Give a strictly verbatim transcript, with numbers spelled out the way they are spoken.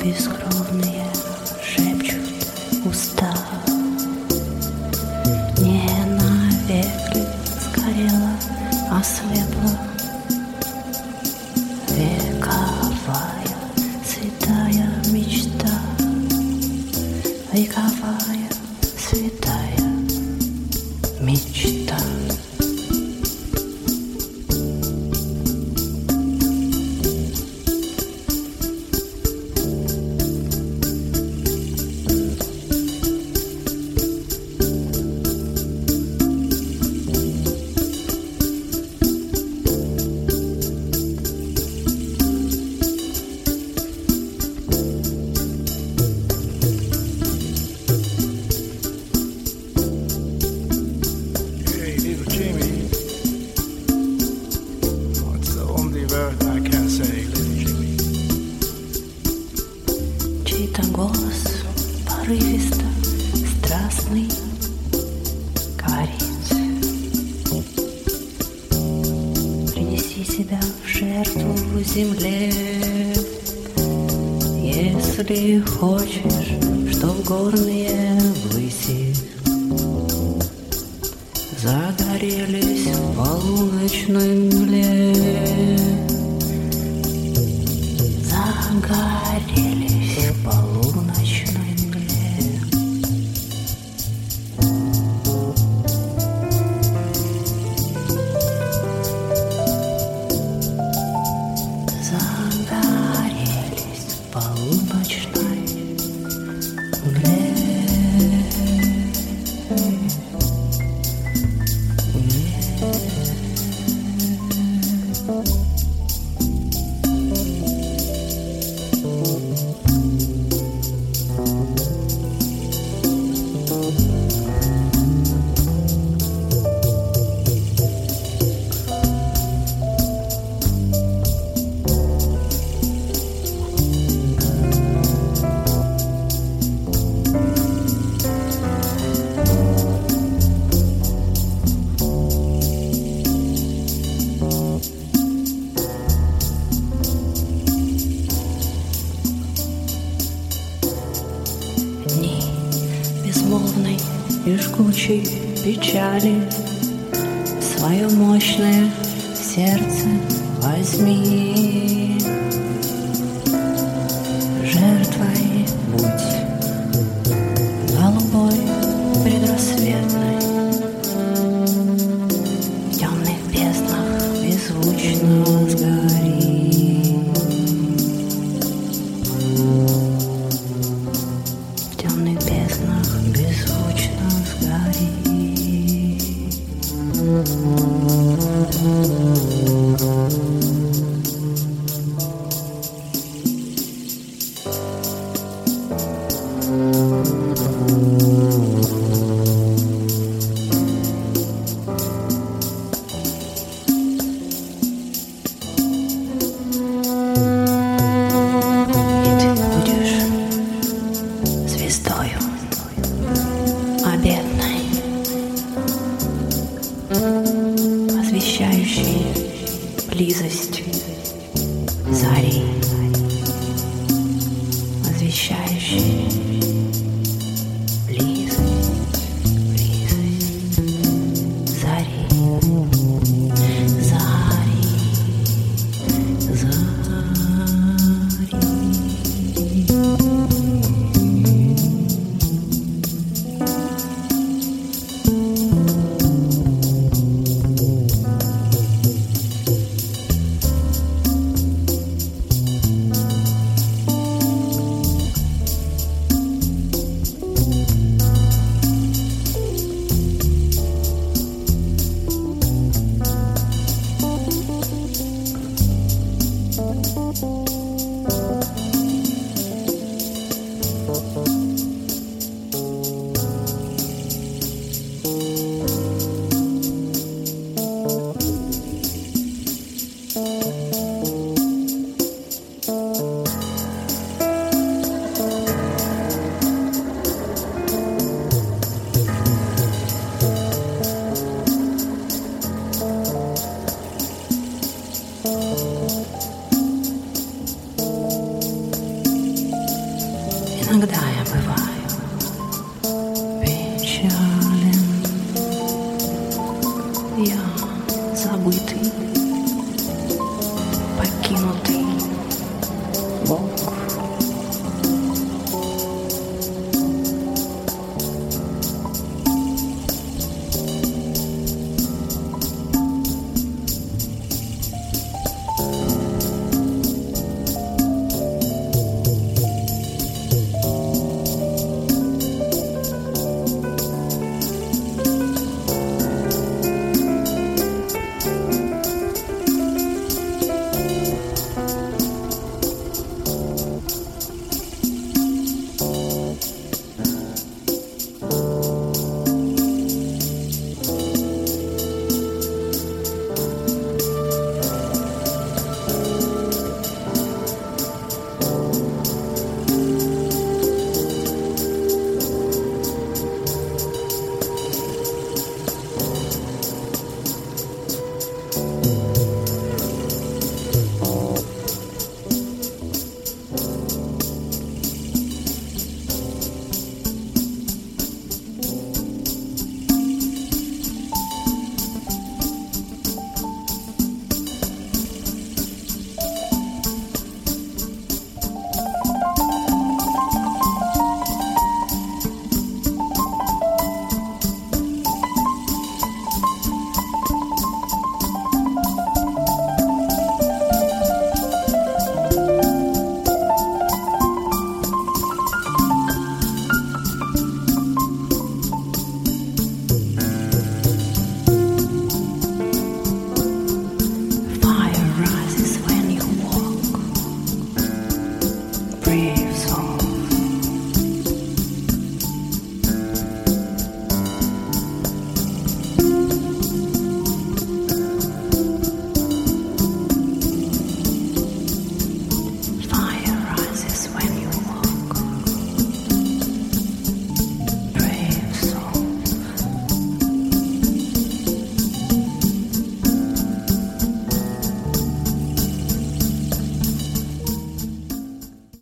бескровные шепчут уста. Не навек ли сгорела, ослепла вековая святая мечта, вековая святая мечта. Чей-то голос порывисто, страстный, говорит: принеси себя в жертву земле, если хочешь, чтоб горные выси загорелись в полуночной мгле. Загорелись в полуночной мгле. Загорелись в полуночной мгле. Безмолвной и жгучей печали свое мощное сердце возьми. Жертвой будь голубой предрассветной, в темных безднах беззвучно сгори. В темных безднах беззвучно сгори. Освещающий близость зари, освещающий близость, близость зари, зари, зари. Иногда я бываю печален, я забытый, покинутый Бог. Fire rises when you walk, brave